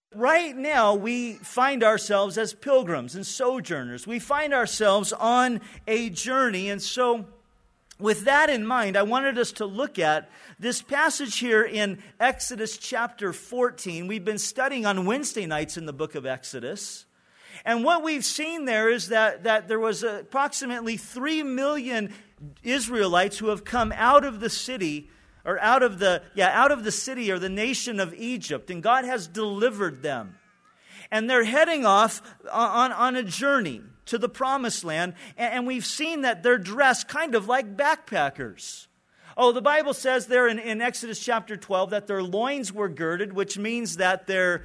Right now, we find ourselves as pilgrims and sojourners. We find ourselves on a journey. And so, with that in mind, I wanted us to look at this passage here in Exodus chapter 14. We've been studying on Wednesday nights in the book of Exodus. And what we've seen there is that there was approximately 3 million Israelites who have come out of the city, or out of the city or the nation of Egypt, and God has delivered them. And they're heading off on a journey to the promised land, and we've seen that they're dressed kind of like backpackers. Oh, the Bible says there in Exodus chapter 12 that their loins were girded, which means that their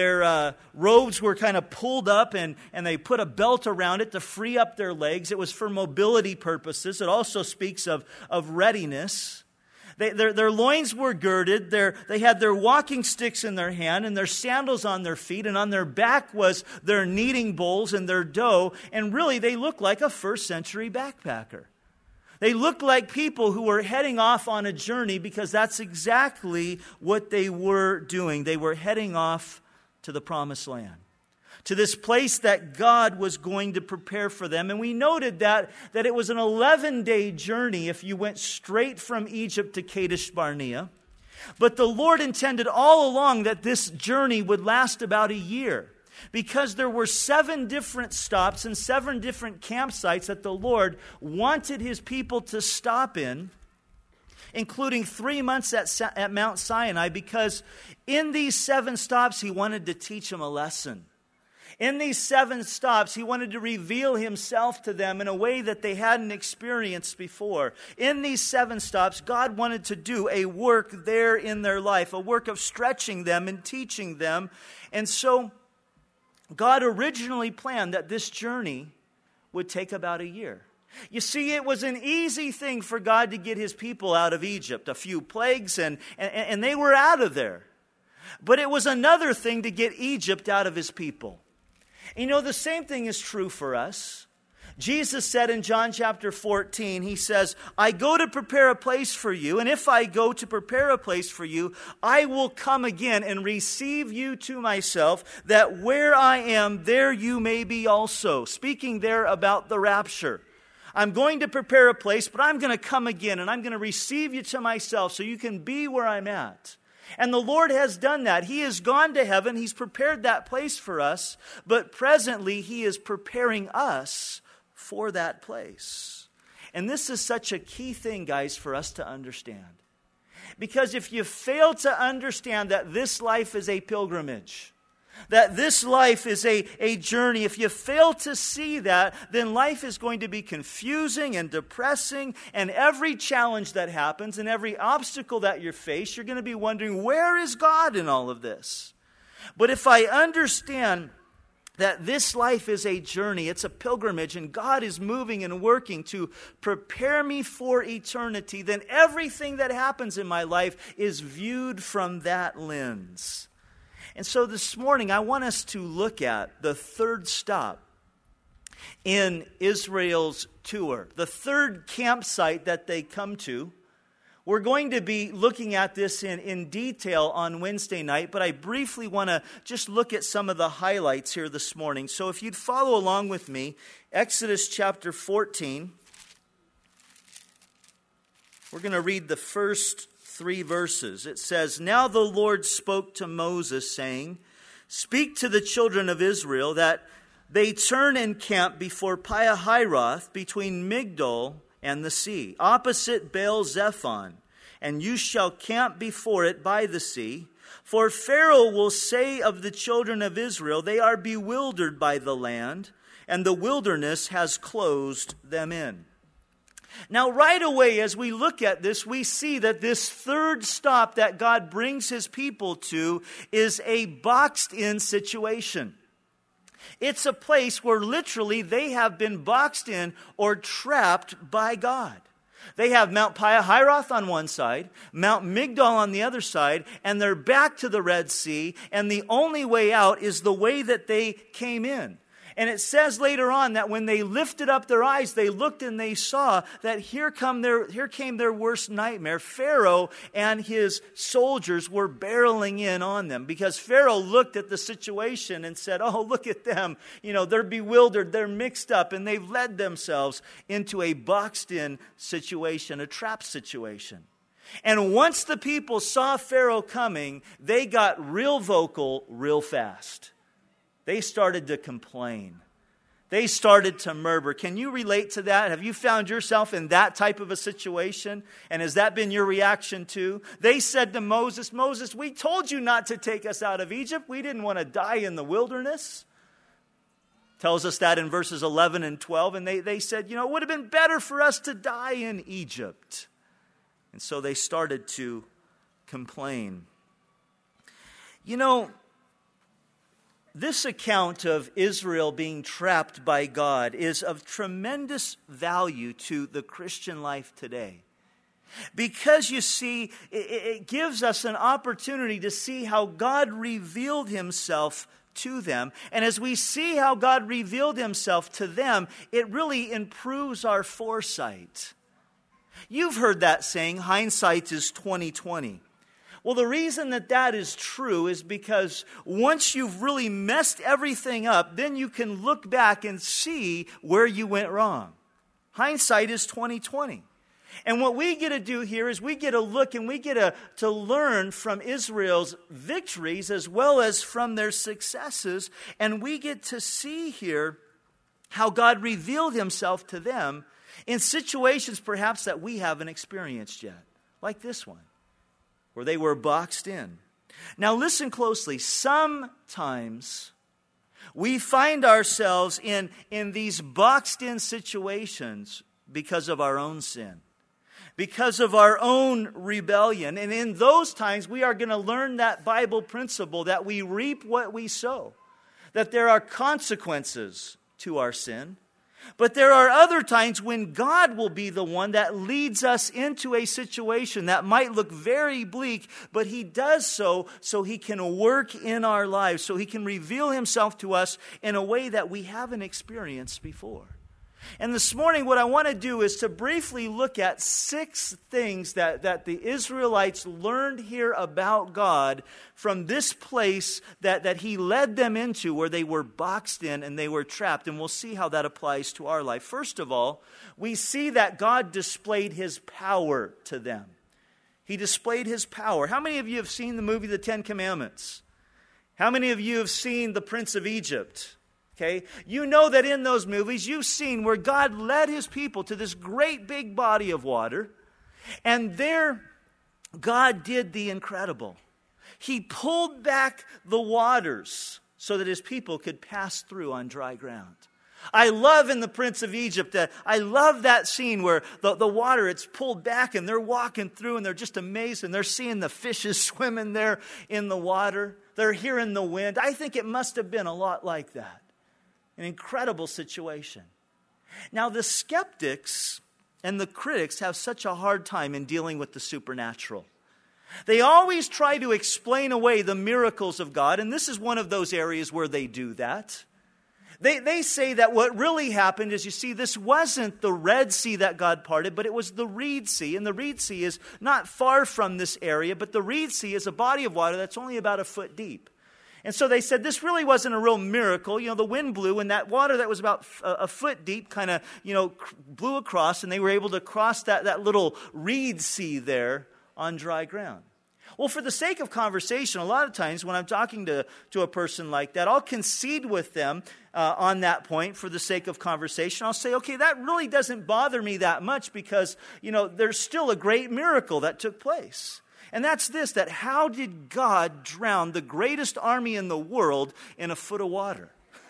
robes were kind of pulled up and they put a belt around it to free up their legs. It was for mobility purposes. It also speaks of readiness. Their loins were girded, they had their walking sticks in their hand and their sandals on their feet, and on their back was their kneading bowls and their dough, and really they looked like a first century backpacker. They looked like people who were heading off on a journey because that's exactly what they were doing. They were heading off to the promised land, to this place that God was going to prepare for them. And we noted that it was an 11-day journey if you went straight from Egypt to Kadesh Barnea. But the Lord intended all along that this journey would last about a year, because there were 7 different stops and 7 different campsites that the Lord wanted His people to stop in, including 3 months at Mount Sinai, because in these 7 stops He wanted to teach them a lesson. In these 7 stops, He wanted to reveal Himself to them in a way that they hadn't experienced before. In these 7 stops, God wanted to do a work there in their life, a work of stretching them and teaching them. And so, God originally planned that this journey would take about a year. You see, it was an easy thing for God to get His people out of Egypt. A few plagues and they were out of there. But it was another thing to get Egypt out of His people. You know, the same thing is true for us. Jesus said in John chapter 14, He says, I go to prepare a place for you, and if I go to prepare a place for you, I will come again and receive you to myself, that where I am, there you may be also. Speaking there about the rapture. I'm going to prepare a place, but I'm going to come again, and I'm going to receive you to myself so you can be where I'm at. And the Lord has done that. He has gone to heaven. He's prepared that place for us. But presently, He is preparing us for that place. And this is such a key thing, guys, for us to understand. Because if you fail to understand that this life is a pilgrimage, that this life is a journey, if you fail to see that, then life is going to be confusing and depressing, and every challenge that happens and every obstacle that you face, you're going to be wondering, where is God in all of this? But if I understand that this life is a journey, it's a pilgrimage, and God is moving and working to prepare me for eternity, then everything that happens in my life is viewed from that lens. And so this morning, I want us to look at the 3rd stop in Israel's tour, the 3rd campsite that they come to. We're going to be looking at this in detail on Wednesday night, but I briefly want to just look at some of the highlights here this morning. So if you'd follow along with me, Exodus chapter 14, we're going to read the first 3 verses. It says, Now the Lord spoke to Moses, saying, Speak to the children of Israel that they turn and camp before Pi-hahiroth between Migdol and the sea, opposite Baal-zephon, and you shall camp before it by the sea. For Pharaoh will say of the children of Israel, They are bewildered by the land, and the wilderness has closed them in. Now, right away, as we look at this, we see that this 3rd stop that God brings His people to is a boxed-in situation. It's a place where literally they have been boxed in or trapped by God. They have Mount Pi-hahiroth on one side, Mount Migdol on the other side, and they're back to the Red Sea, and the only way out is the way that they came in. And it says later on that when they lifted up their eyes, they looked and they saw that here came their worst nightmare. Pharaoh and his soldiers were barreling in on them, because Pharaoh looked at the situation and said, oh, look at them. They're bewildered, they're mixed up, and they've led themselves into a boxed-in situation, a trap situation. And once the people saw Pharaoh coming, they got real vocal real fast. They started to complain. They started to murmur. Can you relate to that? Have you found yourself in that type of a situation? And has that been your reaction too? They said to Moses, Moses, we told you not to take us out of Egypt. We didn't want to die in the wilderness. Tells us that in verses 11 and 12. And they said, it would have been better for us to die in Egypt. And so they started to complain. This account of Israel being trapped by God is of tremendous value to the Christian life today. Because you see, it gives us an opportunity to see how God revealed himself to them. And as we see how God revealed himself to them, it really improves our foresight. You've heard that saying, hindsight is 20/20. Well, the reason that is true is because once you've really messed everything up, then you can look back and see where you went wrong. Hindsight is 20/20. And what we get to do here is we get to look and we get to learn from Israel's victories as well as from their successes. And we get to see here how God revealed himself to them in situations perhaps that we haven't experienced yet, like this one, where they were boxed in. Now listen closely. Sometimes we find ourselves in these boxed in situations because of our own sin, because of our own rebellion. And in those times, we are going to learn that Bible principle that we reap what we sow, that there are consequences to our sin. But there are other times when God will be the one that leads us into a situation that might look very bleak, but he does so he can work in our lives, so he can reveal himself to us in a way that we haven't experienced before. And this morning, what I want to do is to briefly look at 6 things that the Israelites learned here about God from this place that he led them into, where they were boxed in and they were trapped. And we'll see how that applies to our life. First of all, we see that God displayed his power to them. He displayed his power. How many of you have seen the movie The 10 Commandments? How many of you have seen The Prince of Egypt? Okay, you know that in those movies you've seen where God led his people to this great big body of water, and there God did the incredible. He pulled back the waters so that his people could pass through on dry ground. I love in The Prince of Egypt, I love that scene where the water, it's pulled back and they're walking through and they're just amazed and they're seeing the fishes swimming there in the water. They're hearing the wind. I think it must have been a lot like that. An incredible situation. Now, the skeptics and the critics have such a hard time in dealing with the supernatural. They always try to explain away the miracles of God, and this is one of those areas where they do that. They say that what really happened is, you see, this wasn't the Red Sea that God parted, but it was the Reed Sea. And the Reed Sea is not far from this area, but the Reed Sea is a body of water that's only about a foot deep. And so they said this really wasn't a real miracle. The wind blew and that water that was about a foot deep kind of, blew across, and they were able to cross that little reed sea there on dry ground. Well, for the sake of conversation, a lot of times when I'm talking to a person like that, I'll concede with them on that point for the sake of conversation. I'll say, okay, that really doesn't bother me that much because, there's still a great miracle that took place. And that's this, that how did God drown the greatest army in the world in a foot of water?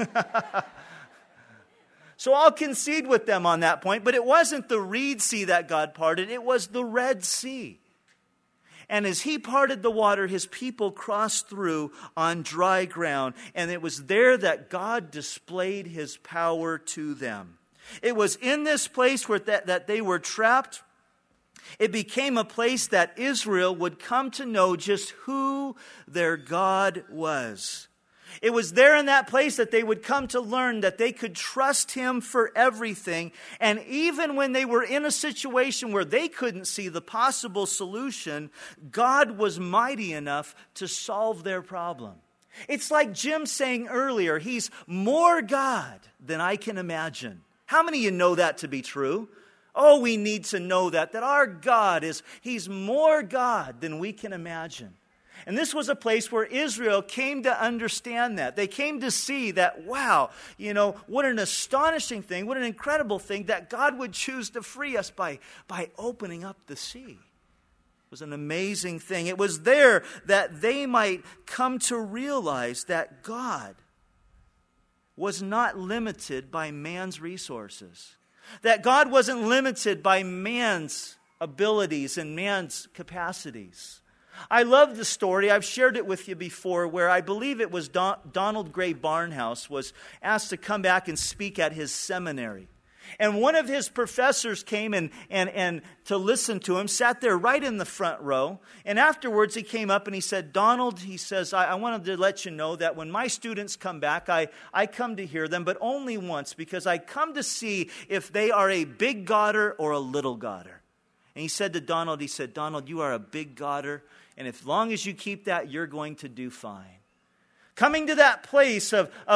So I'll concede with them on that point, but it wasn't the Reed Sea that God parted, it was the Red Sea. And as he parted the water, his people crossed through on dry ground, and it was there that God displayed his power to them. It was in this place where that they were trapped. It became a place that Israel would come to know just who their God was. It was there in that place that they would come to learn that they could trust Him for everything. And even when they were in a situation where they couldn't see the possible solution, God was mighty enough to solve their problem. It's like Jim saying earlier, He's more God than I can imagine. How many of you know that to be true? Oh, we need to know that our God He's more God than we can imagine. And this was a place where Israel came to understand that. They came to see that, wow, what an astonishing thing, what an incredible thing that God would choose to free us by opening up the sea. It was an amazing thing. It was there that they might come to realize that God was not limited by man's resources. That God wasn't limited by man's abilities and man's capacities. I love the story. I've shared it with you before, where I believe it was Donald Gray Barnhouse was asked to come back and speak at his seminary. And one of his professors came and to listen to him, sat there right in the front row. And afterwards he came up and he said, Donald, he says, I wanted to let you know that when my students come back, I come to hear them, but only once, because I come to see if they are a big Godder or a little Godder. And he said to Donald, Donald, you are a big Godder, and as long as you keep that, you're going to do fine. Coming to that place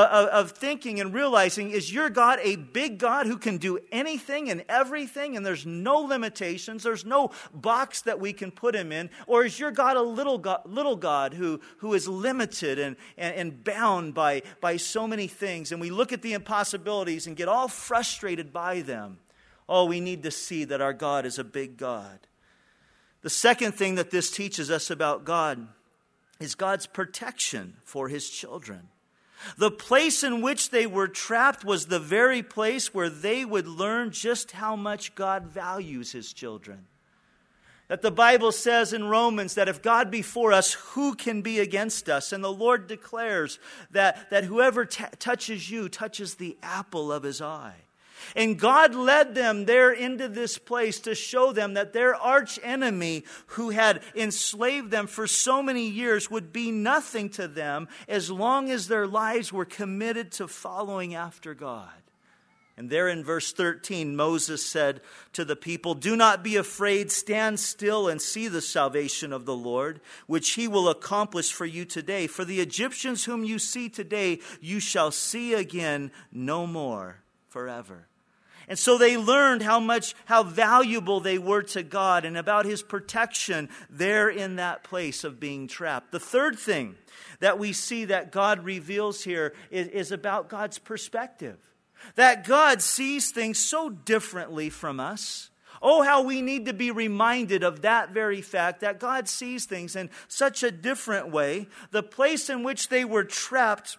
of thinking and realizing, is your God a big God who can do anything and everything, and there's no limitations, there's no box that we can put Him in? Or is your God a little God who is limited and bound by so many things, and we look at the impossibilities and get all frustrated by them? Oh, we need to see that our God is a big God. The second thing that this teaches us about God is God's protection for His children. The place in which they were trapped was the very place where they would learn just how much God values His children. That the Bible says in Romans that if God be for us, who can be against us? And the Lord declares that whoever touches you touches the apple of His eye. And God led them there into this place to show them that their arch enemy, who had enslaved them for so many years, would be nothing to them as long as their lives were committed to following after God. And there in verse 13, Moses said to the people, do not be afraid, stand still and see the salvation of the Lord, which He will accomplish for you today. For the Egyptians whom you see today, you shall see again no more forever. And so they learned how valuable they were to God and about His protection there in that place of being trapped. The third thing that we see that God reveals here is about God's perspective. That God sees things so differently from us. Oh, how we need to be reminded of that very fact, that God sees things in such a different way. The place in which they were trapped,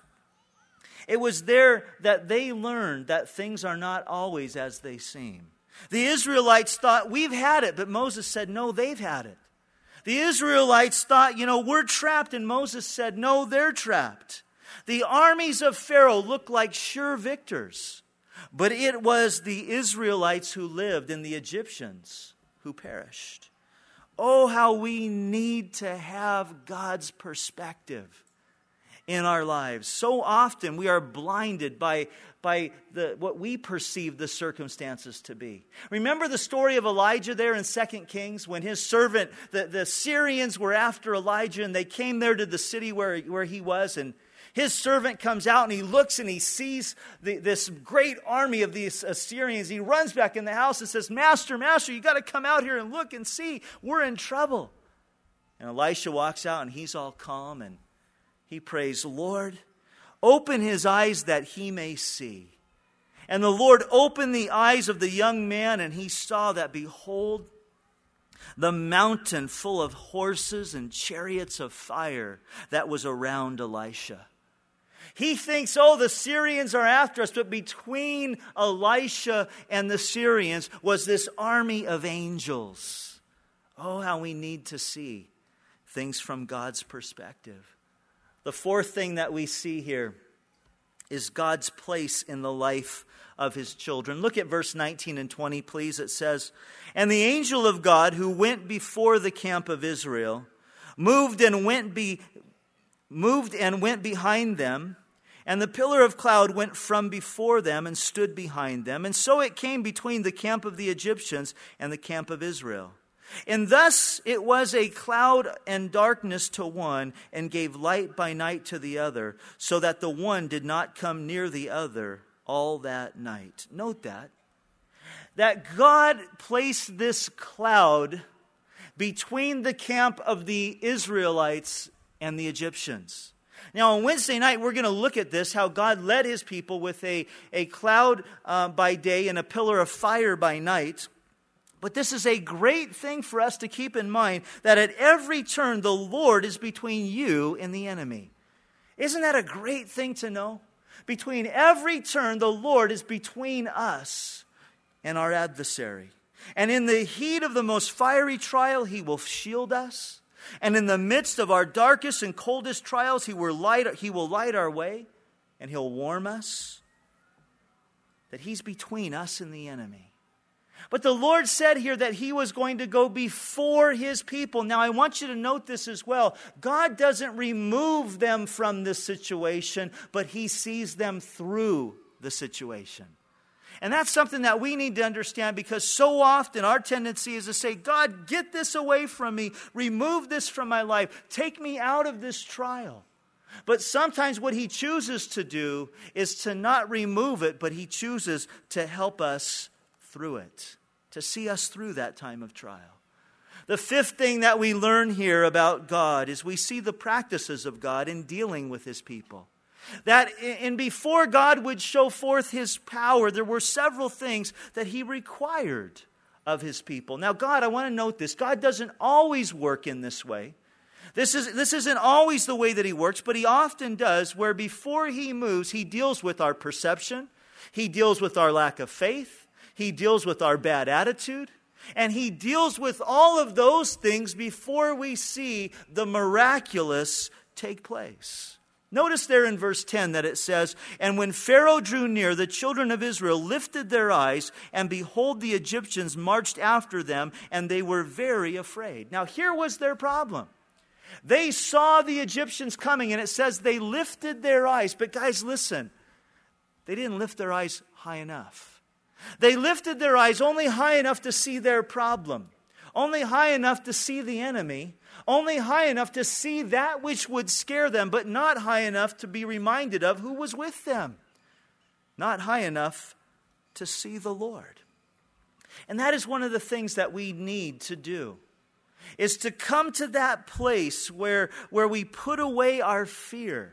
it was there that they learned that things are not always as they seem. The Israelites thought, we've had it, but Moses said, no, they've had it. The Israelites thought, we're trapped, and Moses said, no, they're trapped. The armies of Pharaoh looked like sure victors, but it was the Israelites who lived and the Egyptians who perished. Oh, how we need to have God's perspective in our lives. So often we are blinded by what we perceive the circumstances to be. Remember the story of Elijah there in 2 Kings when his servant, the Syrians were after Elijah, and they came there to the city where he was, and his servant comes out and he looks and he sees this great army of these Assyrians. He runs back in the house and says, Master, you got to come out here and look and see. We're in trouble. And Elisha walks out and he's all calm and he prays, Lord, open his eyes that he may see. And the Lord opened the eyes of the young man, and he saw that, behold, the mountain full of horses and chariots of fire that was around Elisha. He thinks, the Syrians are after us. But between Elisha and the Syrians was this army of angels. Oh, how we need to see things from God's perspective. The fourth thing that we see here is God's place in the life of His children. Look at verse 19 and 20, please. It says, and the angel of God who went before the camp of Israel moved and went moved and went behind them, and the pillar of cloud went from before them and stood behind them. And so it came between the camp of the Egyptians and the camp of Israel. And thus it was a cloud and darkness to one, and gave light by night to the other, so that the one did not come near the other all that night. Note that God placed this cloud between the camp of the Israelites and the Egyptians. Now, on Wednesday night, we're going to look at this, how God led his people with a cloud by day and a pillar of fire by night. But this is a great thing for us to keep in mind, that at every turn, the Lord is between you and the enemy. Isn't that a great thing to know? Between every turn, the Lord is between us and our adversary. And in the heat of the most fiery trial, he will shield us. And in the midst of our darkest and coldest trials, he will light our way, and he'll warm us. That he's between us and the enemy. But the Lord said here that he was going to go before his people. Now, I want you to note this as well. God doesn't remove them from this situation, but he sees them through the situation. And that's something that we need to understand, because so often our tendency is to say, God, get this away from me. Remove this from my life. Take me out of this trial. But sometimes what he chooses to do is to not remove it, but he chooses to help us through it, to see us through that time of trial. The fifth thing that we learn here about God is we see the practices of God in dealing with his people. That and before God would show forth his power, there were several things that he required of his people. Now, God, I want to note this. God doesn't always work in this way. This isn't always the way that he works, but he often does, where before he moves, he deals with our perception. He deals with our lack of faith. He deals with our bad attitude. And he deals with all of those things before we see the miraculous take place. Notice there in verse 10 that it says, "And when Pharaoh drew near, the children of Israel lifted their eyes, and behold, the Egyptians marched after them, and they were very afraid." Now, here was their problem. They saw the Egyptians coming, and it says they lifted their eyes. But guys, listen, they didn't lift their eyes high enough. They lifted their eyes only high enough to see their problem, only high enough to see the enemy, only high enough to see that which would scare them, but not high enough to be reminded of who was with them. Not high enough to see the Lord. And that is one of the things that we need to do, is to come to that place where we put away our fear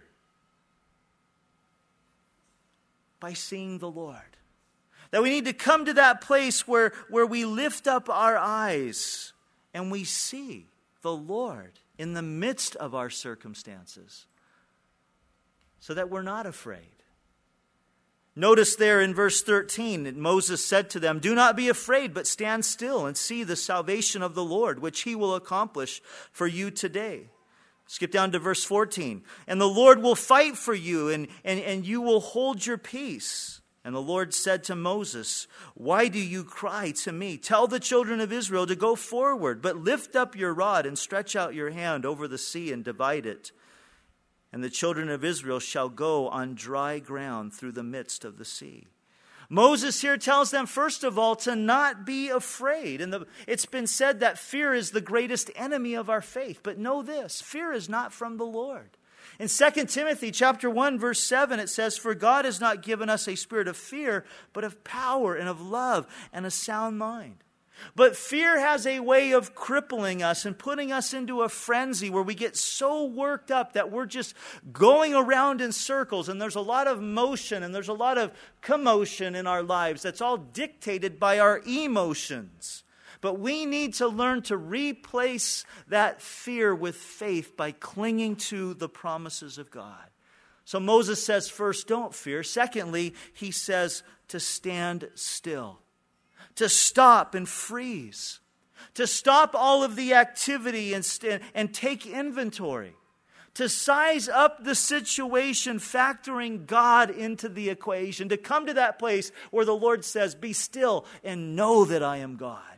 by seeing the Lord. That we need to come to that place where we lift up our eyes and we see the Lord in the midst of our circumstances, so that we're not afraid. Notice there in verse 13, that Moses said to them, "Do not be afraid, but stand still and see the salvation of the Lord, which he will accomplish for you today." Skip down to verse 14. "And the Lord will fight for you, and you will hold your peace. And the Lord said to Moses, 'Why do you cry to me? Tell the children of Israel to go forward, but lift up your rod and stretch out your hand over the sea and divide it. And the children of Israel shall go on dry ground through the midst of the sea.'" Moses here tells them, first of all, to not be afraid. And it's been said that fear is the greatest enemy of our faith. But know this, fear is not from the Lord. In 2 Timothy chapter 1, verse 7, it says, "For God has not given us a spirit of fear, but of power and of love and a sound mind." But fear has a way of crippling us and putting us into a frenzy where we get so worked up that we're just going around in circles, and there's a lot of motion and there's a lot of commotion in our lives that's all dictated by our emotions. But we need to learn to replace that fear with faith by clinging to the promises of God. So Moses says, first, don't fear. Secondly, he says to stand still, to stop and freeze, to stop all of the activity and take inventory, to size up the situation, factoring God into the equation, to come to that place where the Lord says, "Be still and know that I am God."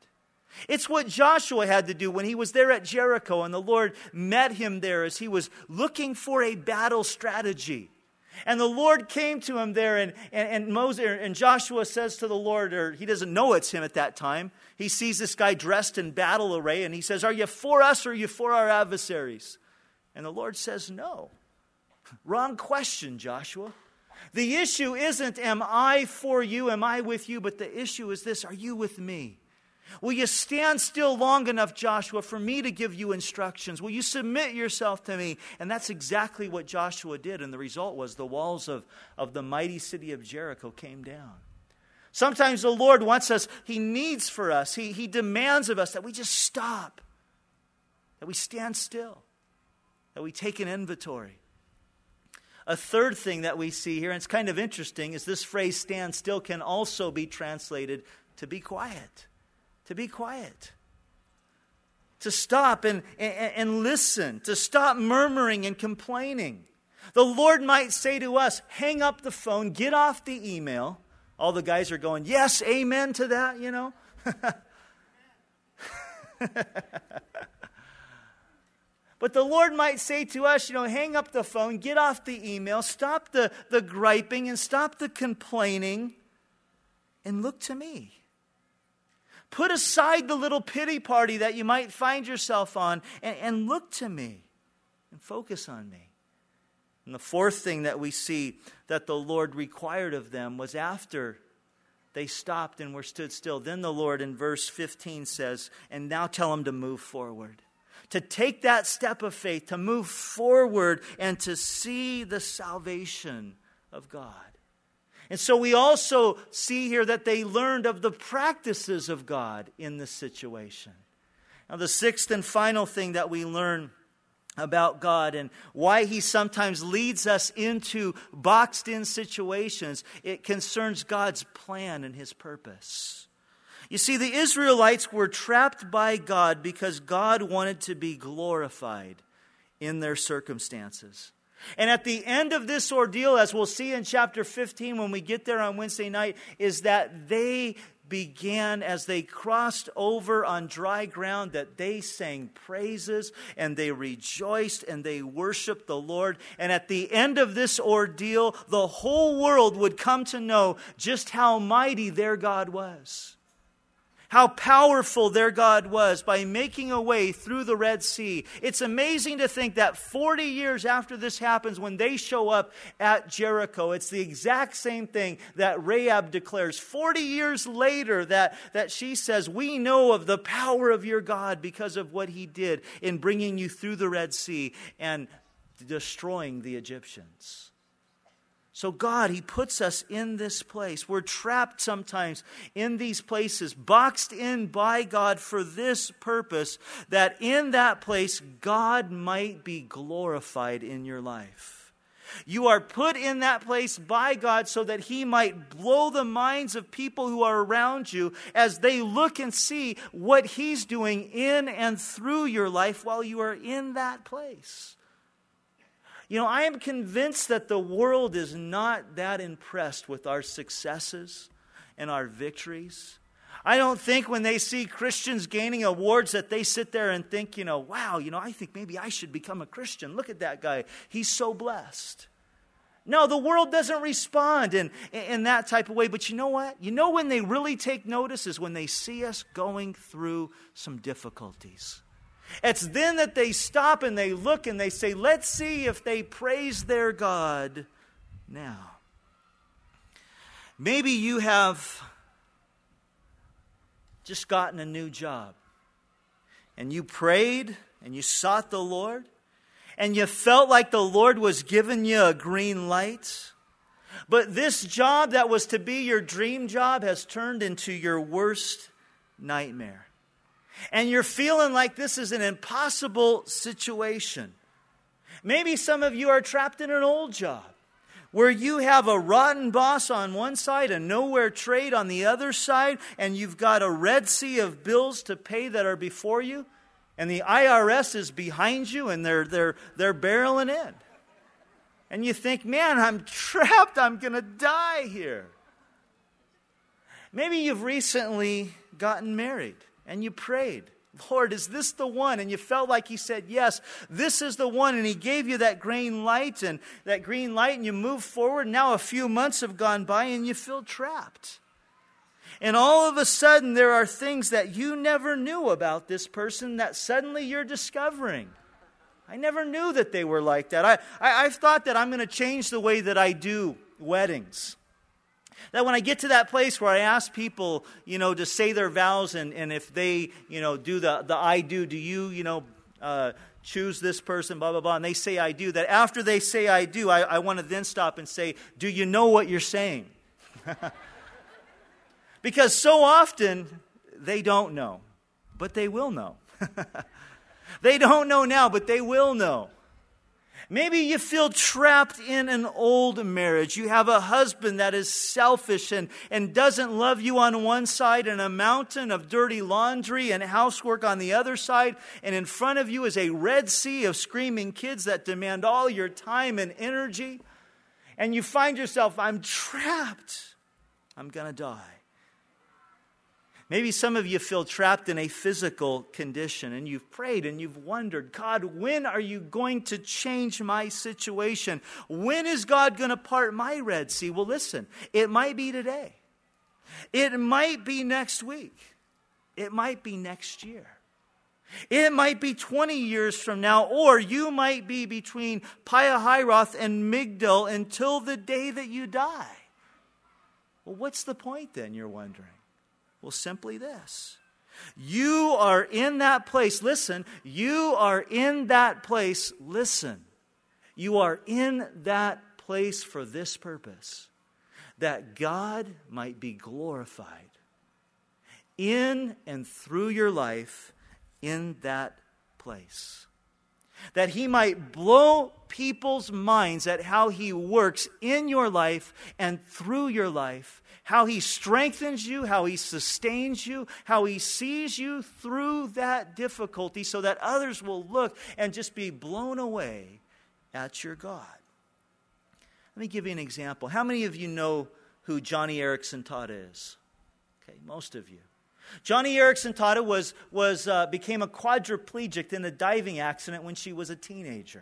It's what Joshua had to do when he was there at Jericho and the Lord met him there as he was looking for a battle strategy. And the Lord came to him there, and Joshua says to the Lord, or he doesn't know it's him at that time. He sees this guy dressed in battle array, and he says, "Are you for us or are you for our adversaries?" And the Lord says, "No." Wrong question, Joshua. The issue isn't, am I for you, am I with you? But the issue is this, are you with me? Will you stand still long enough, Joshua, for me to give you instructions? Will you submit yourself to me? And that's exactly what Joshua did. And the result was the walls of the mighty city of Jericho came down. Sometimes the Lord wants us, He needs for us, He demands of us that we just stop, that we stand still, that we take an inventory. A third thing that we see here, and it's kind of interesting, is this phrase "stand still" can also be translated to be quiet. To be quiet. To stop and listen. To stop murmuring and complaining. The Lord might say to us, hang up the phone, get off the email. All the guys are going, yes, amen to that, you know. But the Lord might say to us, hang up the phone, get off the email, stop the griping and stop the complaining and look to me. Put aside the little pity party that you might find yourself on and look to me and focus on me. And the fourth thing that we see that the Lord required of them was after they stopped and were stood still. Then the Lord in verse 15 says, and now tell them to move forward. To take that step of faith, to move forward and to see the salvation of God. And so we also see here that they learned of the practices of God in this situation. Now the sixth and final thing that we learn about God and why He sometimes leads us into boxed-in situations, it concerns God's plan and His purpose. You see, the Israelites were trapped by God because God wanted to be glorified in their circumstances. And at the end of this ordeal, as we'll see in chapter 15 when we get there on Wednesday night, is that they began, as they crossed over on dry ground, that they sang praises and they rejoiced and they worshiped the Lord. And at the end of this ordeal, the whole world would come to know just how mighty their God was. How powerful their God was by making a way through the Red Sea. It's amazing to think that 40 years after this happens, when they show up at Jericho, it's the exact same thing that Rahab declares. 40 years later that she says, we know of the power of your God because of what He did in bringing you through the Red Sea and destroying the Egyptians. So God, He puts us in this place. We're trapped sometimes in these places, boxed in by God for this purpose, that in that place, God might be glorified in your life. You are put in that place by God so that He might blow the minds of people who are around you as they look and see what He's doing in and through your life while you are in that place. I am convinced that the world is not that impressed with our successes and our victories. I don't think when they see Christians gaining awards that they sit there and think, wow, I think maybe I should become a Christian. Look at that guy. He's so blessed. No, the world doesn't respond in that type of way. But you know what? When they really take notice is when they see us going through some difficulties. It's then that they stop and they look and they say, let's see if they praise their God now. Maybe you have just gotten a new job and you prayed and you sought the Lord and you felt like the Lord was giving you a green light. But this job that was to be your dream job has turned into your worst nightmare. And you're feeling like this is an impossible situation. Maybe some of you are trapped in an old job where you have a rotten boss on one side, a nowhere trade on the other side, and you've got a Red Sea of bills to pay that are before you, and the IRS is behind you, and they're barreling in. And you think, man, I'm trapped. I'm going to die here. Maybe you've recently gotten married. and you prayed, Lord, is this the one? And you felt like he said, yes, this is the one. And he gave you that green light, and you move forward. Now a few months have gone by and you feel trapped. And all of a sudden there are things that you never knew about this person that suddenly you're discovering. I never knew that they were like that. I've thought that I'm going to change the way that I do weddings. That when I get to that place where I ask people, to say their vows, and if they, do the I do you, choose this person, blah, blah, blah, and they say I do, that after they say I do, I want to then stop and say, do you know what you're saying? Because so often they don't know, but they will know. They don't know now, but they will know. Maybe you feel trapped in an old marriage. You have a husband that is selfish and doesn't love you on one side, and a mountain of dirty laundry and housework on the other side. And in front of you is a Red Sea of screaming kids that demand all your time and energy. And you find yourself, I'm trapped. I'm going to die. Maybe some of you feel trapped in a physical condition, and you've prayed and you've wondered, God, when are you going to change my situation? When is God going to part my Red Sea? Well, listen, it might be today. It might be next week. It might be next year. It might be 20 years from now, or you might be between Pi-hahiroth and Migdol until the day that you die. Well, what's the point then, you're wondering? Well, simply this. You are in that place. Listen, you are in that place. Listen. You are in that place for this purpose. That God might be glorified in and through your life in that place. That He might blow people's minds at how He works in your life and through your life. How He strengthens you, how He sustains you, how He sees you through that difficulty so that others will look and just be blown away at your God. Let me give you an example. How many of you know who Johnny Erickson Tada is? Okay, most of you. Johnny Erickson Tada became a quadriplegic in a diving accident when she was a teenager.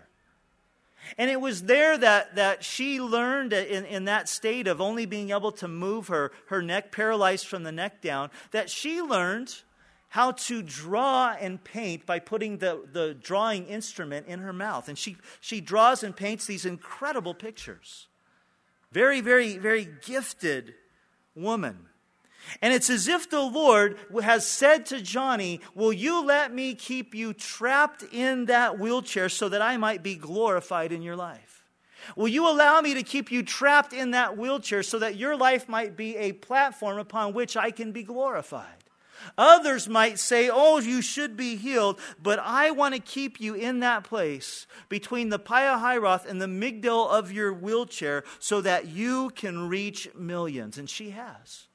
And it was there that she learned in that state of only being able to move her neck, paralyzed from the neck down, that she learned how to draw and paint by putting the drawing instrument in her mouth. And she draws and paints these incredible pictures. Very, very, very gifted woman. And it's as if the Lord has said to Johnny, will you let me keep you trapped in that wheelchair so that I might be glorified in your life? Will you allow me to keep you trapped in that wheelchair so that your life might be a platform upon which I can be glorified? Others might say, oh, you should be healed, but I want to keep you in that place between the Pi-hahiroth and the Migdol of your wheelchair so that you can reach millions. And she has.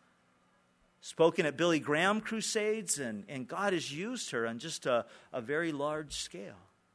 Spoken at Billy Graham crusades, and God has used her on just a very large scale.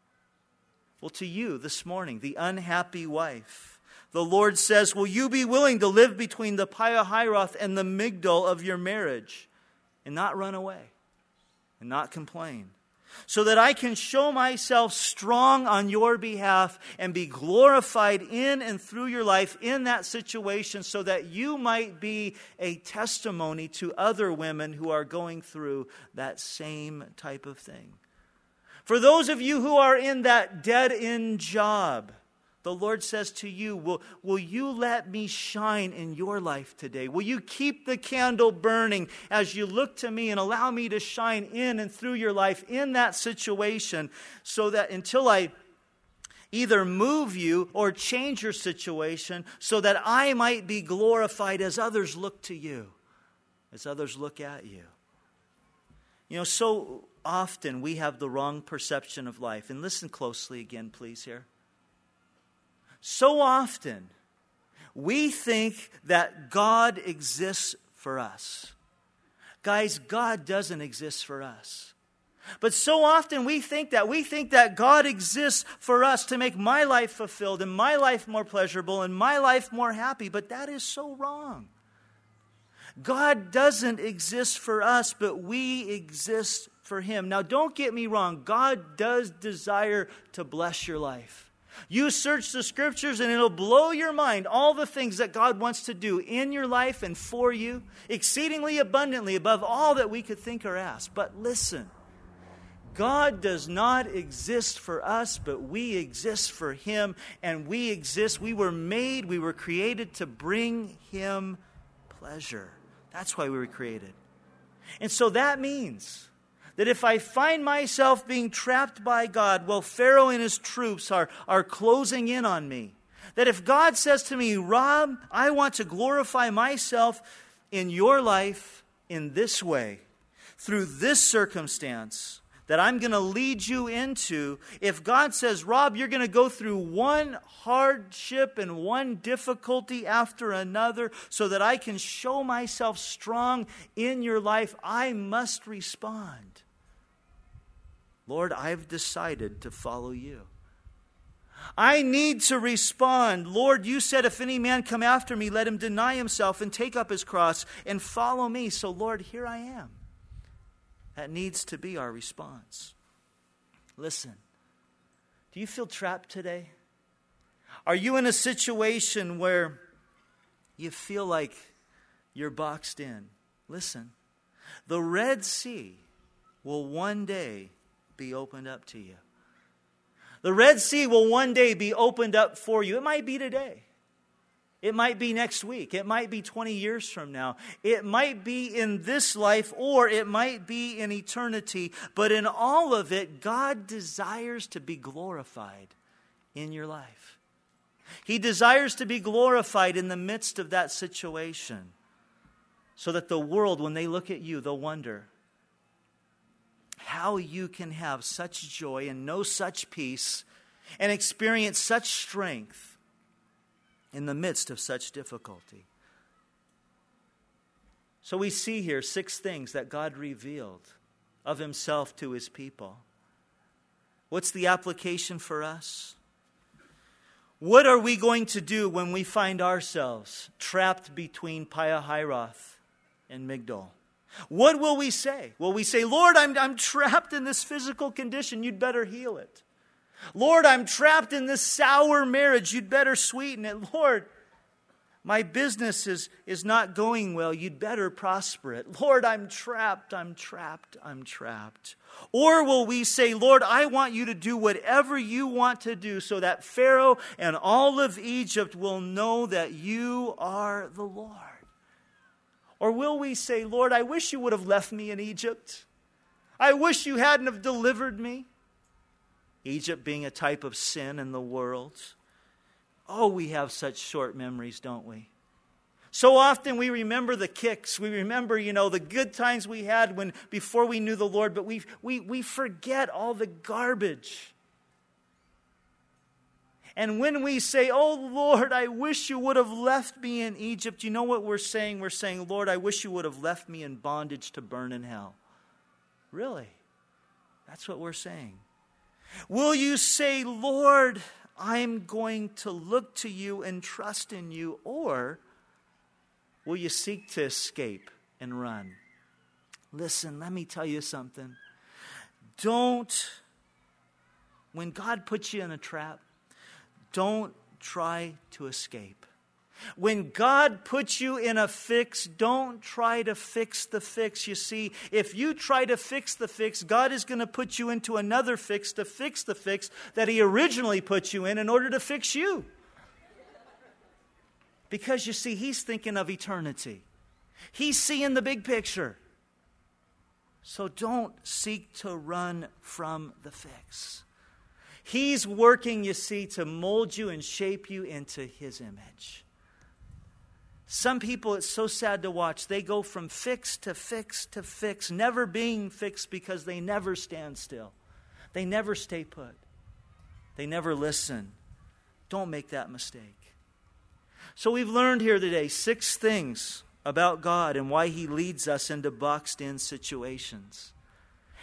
Well, to you this morning, the unhappy wife, the Lord says, will you be willing to live between the Pi-hahiroth and the Migdol of your marriage and not run away and not complain? So that I can show myself strong on your behalf and be glorified in and through your life in that situation so that you might be a testimony to other women who are going through that same type of thing. For those of you who are in that dead-end job, the Lord says to you, will you let me shine in your life today? Will you keep the candle burning as you look to me and allow me to shine in and through your life in that situation so that until I either move you or change your situation so that I might be glorified as others look to you, as others look at you. You know, so often we have the wrong perception of life. And listen closely again, please, here. So often, we think that God exists for us. Guys, God doesn't exist for us. But so often we think that God exists for us to make my life fulfilled and my life more pleasurable and my life more happy. But that is so wrong. God doesn't exist for us, but we exist for Him. Now, don't get me wrong. God does desire to bless your life. You search the Scriptures and it'll blow your mind all the things that God wants to do in your life and for you, exceedingly abundantly above all that we could think or ask. But listen, God does not exist for us, but we exist for Him, and we were created to bring Him pleasure. That's why we were created. And so that means that if I find myself being trapped by God, well, Pharaoh and his troops are closing in on me. That if God says to me, Rob, I want to glorify myself in your life in this way, through this circumstance that I'm going to lead you into, if God says, Rob, you're going to go through one hardship and one difficulty after another so that I can show myself strong in your life, I must respond. Lord, I've decided to follow you. I need to respond. Lord, you said if any man come after me, let him deny himself and take up his cross and follow me. So Lord, here I am. That needs to be our response. Listen, do you feel trapped today? Are you in a situation where you feel like you're boxed in? Listen, the Red Sea will one day be opened up to you. The Red Sea will one day be opened up for you. It might be today. It might be next week. It might be 20 years from now. It might be in this life, or it might be in eternity. But in all of it, God desires to be glorified in your life. He desires to be glorified in the midst of that situation, so that the world, when they look at you, they'll wonder how you can have such joy and know such peace and experience such strength in the midst of such difficulty. So we see here 6 things that God revealed of Himself to His people. What's the application for us? What are we going to do when we find ourselves trapped between Pihahiroth and Migdol? What will we say? Will we say, Lord, I'm trapped in this physical condition. You'd better heal it. Lord, I'm trapped in this sour marriage. You'd better sweeten it. Lord, my business is not going well. You'd better prosper it. Lord, I'm trapped. Or will we say, Lord, I want you to do whatever you want to do so that Pharaoh and all of Egypt will know that you are the Lord? Or will we say, Lord, I wish you would have left me in Egypt. I wish you hadn't have delivered me. Egypt being a type of sin in the world. Oh, we have such short memories, don't we? So often we remember the kicks. We remember, the good times we had before we knew the Lord, but we forget all the garbage. And when we say, oh, Lord, I wish you would have left me in Egypt, you know what we're saying? We're saying, Lord, I wish you would have left me in bondage to burn in hell. Really? That's what we're saying. Will you say, Lord, I'm going to look to you and trust in you, or will you seek to escape and run? Listen, let me tell you something. When God puts you in a trap, don't try to escape. When God puts you in a fix, don't try to fix the fix. You see, if you try to fix the fix, God is going to put you into another fix to fix the fix that He originally put you in order to fix you. Because you see, He's thinking of eternity. He's seeing the big picture. So don't seek to run from the fix. He's working, you see, to mold you and shape you into His image. Some people, it's so sad to watch. They go from fix to fix to fix, never being fixed because they never stand still. They never stay put. They never listen. Don't make that mistake. So we've learned here today 6 things about God and why He leads us into boxed-in situations.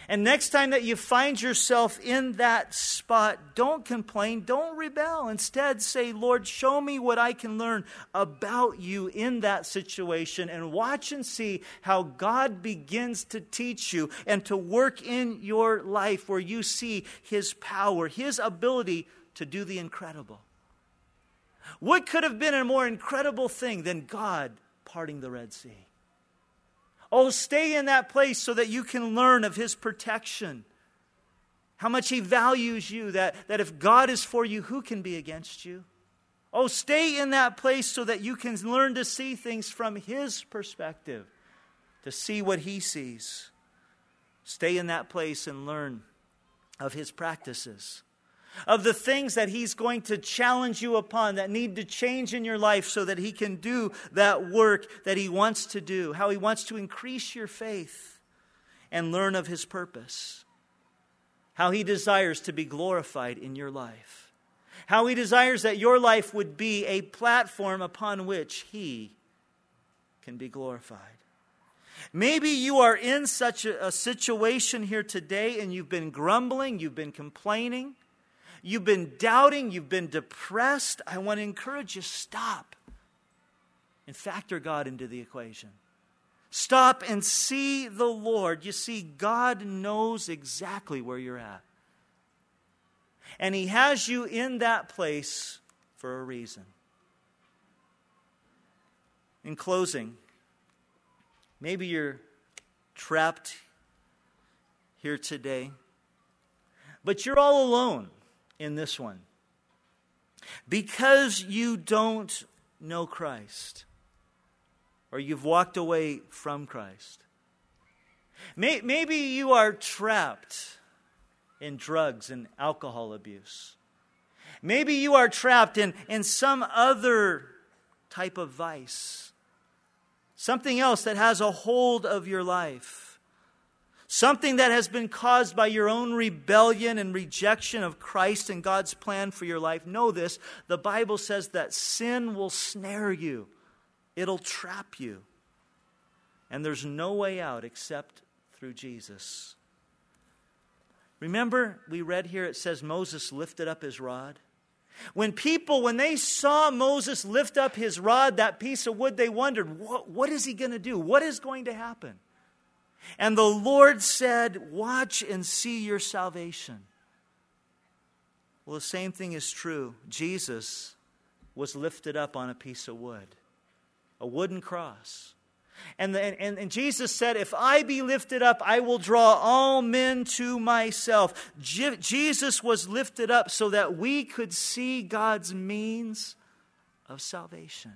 And next time that you find yourself in that spot, don't complain, don't rebel. Instead, say, Lord, show me what I can learn about you in that situation, and watch and see how God begins to teach you and to work in your life where you see His power, His ability to do the incredible. What could have been a more incredible thing than God parting the Red Sea? Oh, stay in that place so that you can learn of His protection. How much He values you, that if God is for you, who can be against you? Oh, stay in that place so that you can learn to see things from His perspective, to see what He sees. Stay in that place and learn of His practices, of the things that He's going to challenge you upon that need to change in your life so that He can do that work that He wants to do, how He wants to increase your faith and learn of His purpose, how He desires to be glorified in your life, how He desires that your life would be a platform upon which He can be glorified. Maybe you are in such a situation here today and you've been grumbling, you've been complaining, you've been doubting, you've been depressed. I want to encourage you, stop and factor God into the equation. Stop and see the Lord. You see, God knows exactly where you're at. And He has you in that place for a reason. In closing, maybe you're trapped here today, but you're all alone in this one because you don't know Christ, or you've walked away from Christ. Maybe you are trapped in drugs and alcohol abuse. Maybe you are trapped in some other type of vice, something else that has a hold of your life. Something that has been caused by your own rebellion and rejection of Christ and God's plan for your life. Know this, the Bible says that sin will snare you. It'll trap you. And there's no way out except through Jesus. Remember, we read here, it says Moses lifted up his rod. When they saw Moses lift up his rod, that piece of wood, they wondered, what is he going to do? What is going to happen? And the Lord said, watch and see your salvation. Well, the same thing is true. Jesus was lifted up on a piece of wood, a wooden cross. And Jesus said, if I be lifted up, I will draw all men to myself. Jesus was lifted up so that we could see God's means of salvation.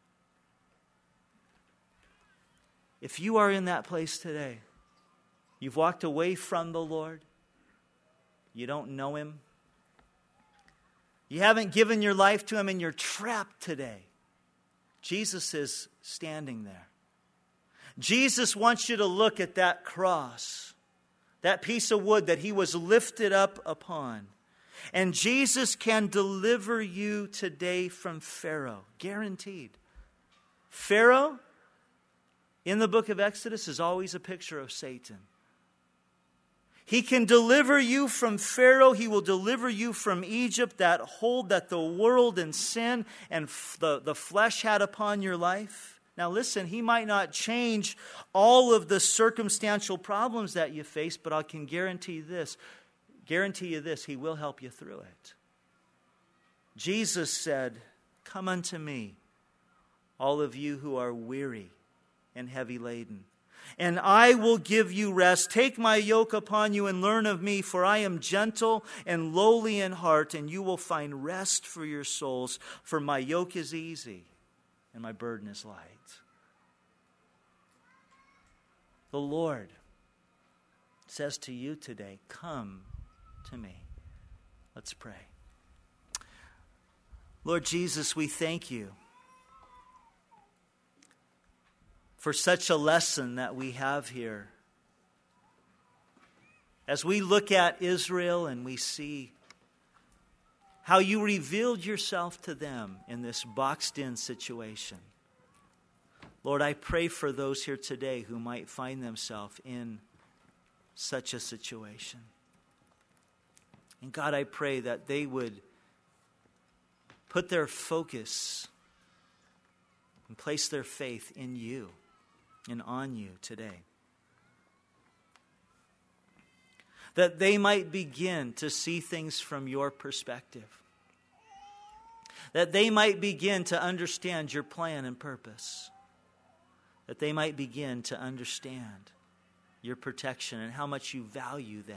If you are in that place today, you've walked away from the Lord, you don't know Him, you haven't given your life to Him, and you're trapped today, Jesus is standing there. Jesus wants you to look at that cross, that piece of wood that He was lifted up upon. And Jesus can deliver you today from Pharaoh, guaranteed. Pharaoh, in the book of Exodus, is always a picture of Satan. He can deliver you from Pharaoh. He will deliver you from Egypt, that hold that the world and sin and the flesh had upon your life. Now listen, He might not change all of the circumstantial problems that you face, but I can guarantee you this, He will help you through it. Jesus said, come unto me, all of you who are weary and heavy laden, and I will give you rest. Take my yoke upon you and learn of me, for I am gentle and lowly in heart, and you will find rest for your souls. For my yoke is easy and my burden is light. The Lord says to you today, come to me. Let's pray. Lord Jesus, we thank you for such a lesson that we have here. As we look at Israel and we see how you revealed yourself to them in this boxed-in situation. Lord, I pray for those here today who might find themselves in such a situation. And God, I pray that they would put their focus and place their faith in you and on you today. That they might begin to see things from your perspective. That they might begin to understand your plan and purpose. That they might begin to understand your protection and how much you value them.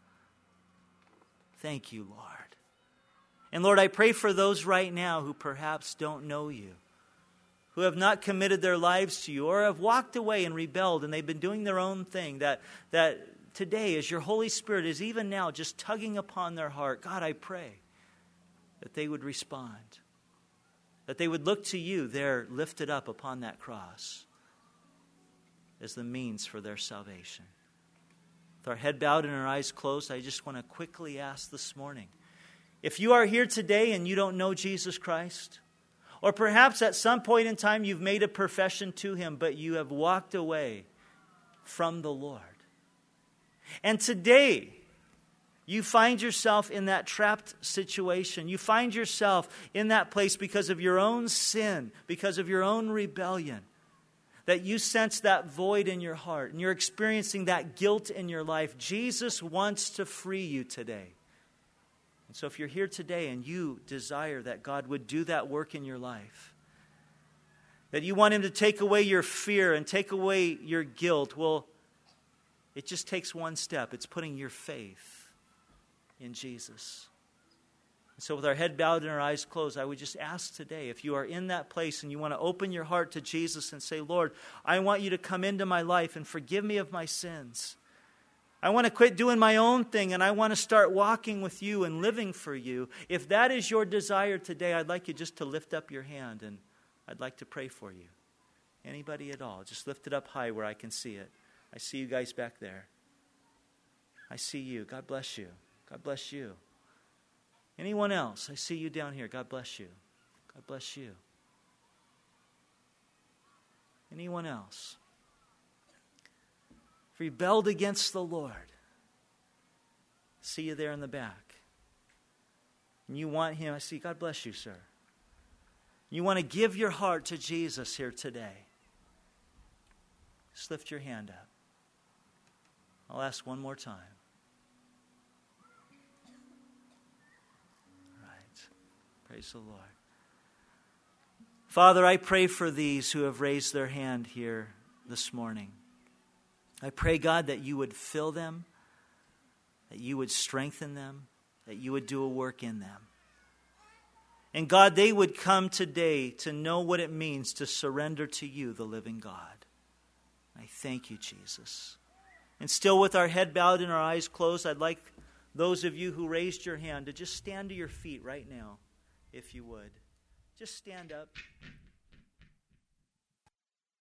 Thank you, Lord. And Lord, I pray for those right now who perhaps don't know you, who have not committed their lives to you, or have walked away and rebelled and they've been doing their own thing, that today, as your Holy Spirit is even now just tugging upon their heart, God, I pray that they would respond, that they would look to you there lifted up upon that cross as the means for their salvation. With our head bowed and our eyes closed, I just want to quickly ask this morning, if you are here today and you don't know Jesus Christ, or perhaps at some point in time you've made a profession to Him, but you have walked away from the Lord, and today you find yourself in that trapped situation, you find yourself in that place because of your own sin, because of your own rebellion, that you sense that void in your heart and you're experiencing that guilt in your life, Jesus wants to free you today. And so if you're here today and you desire that God would do that work in your life, that you want Him to take away your fear and take away your guilt, well, it just takes one step. It's putting your faith in Jesus. So with our head bowed and our eyes closed, I would just ask today, if you are in that place and you want to open your heart to Jesus and say, Lord, I want you to come into my life and forgive me of my sins. I want to quit doing my own thing and I want to start walking with you and living for you. If that is your desire today, I'd like you just to lift up your hand and I'd like to pray for you. Anybody at all, just lift it up high where I can see it. I see you guys back there. I see you. God bless you. God bless you. Anyone else? I see you down here. God bless you. God bless you. Anyone else? Rebelled against the Lord. See you there in the back. And you want Him. I see. God bless you, sir. You want to give your heart to Jesus here today. Just lift your hand up. I'll ask one more time. All right. Praise the Lord. Father, I pray for these who have raised their hand here this morning. I pray, God, that you would fill them, that you would strengthen them, that you would do a work in them. And God, they would come today to know what it means to surrender to you, the living God. I thank you, Jesus. And still with our head bowed and our eyes closed, I'd like those of you who raised your hand to just stand to your feet right now, if you would. Just stand up.